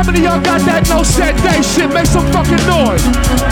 How many of y'all got that no set day shit? Make some fucking noise.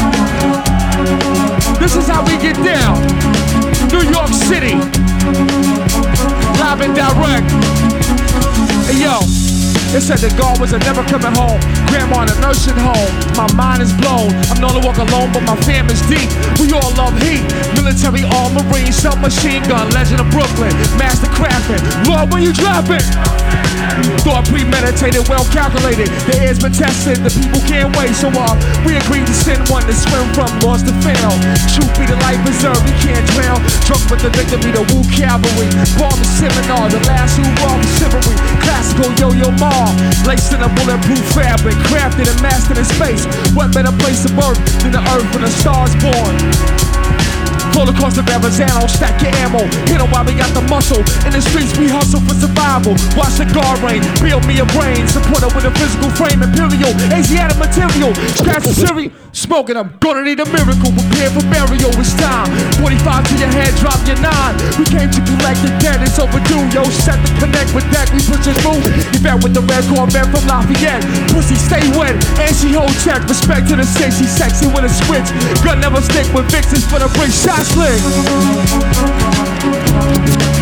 This is how we get down. New York City. Live and direct. Hey yo, it said the guard was never coming home. Grandma in a nursing home. My mind is blown. I'm known to walk alone, but my fam is deep. We all love heat. Military, all Marines, submachine gun, legend of Brooklyn, master crafting. Lord, when you drop it. Thought premeditated, well calculated. The air's been tested, the people can't wait. So we agreed to send one to swim from lost to fail. Truth be the life preserved, we can't drown. Drunk with the victory, the Wu Cavalry. Barber seminar, the last who robbed chivalry. Classical yo-yo ma, laced in a bulletproof fabric, crafted and mastered in space. What better place to birth than the earth when the stars born? Full across the Verrazano, stack your ammo. Hit 'em while we got the muscle. In the streets we hustle for survival. Watch the guard rain, build me a brain. Support her with a physical frame, imperial, Asiatic material. Scratch the Siri, smoking them. Gonna need a miracle, prepare for burial. It's time. 45 to your head, drop your 9. We came to collect the debt, it's overdue. Yo, set the connect with that, we push it through. You bet with the red Corvette from Lafayette. Pussy stay wet, and she hold check. Respect to the six, she sexy with a switch. Gun never stick with Vixens for the brick shot slick.